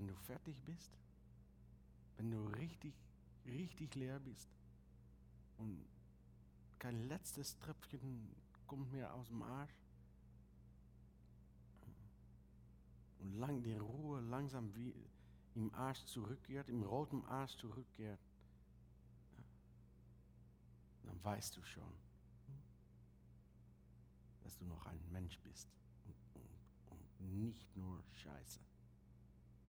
wenn du fertig bist, wenn du richtig, richtig leer bist und kein letztes Tröpfchen kommt mehr aus dem Arsch und die Ruhe langsam wie im Arsch zurückkehrt, im roten Arsch zurückkehrt, dann weißt du schon, dass du noch ein Mensch bist und nicht nur Scheiße.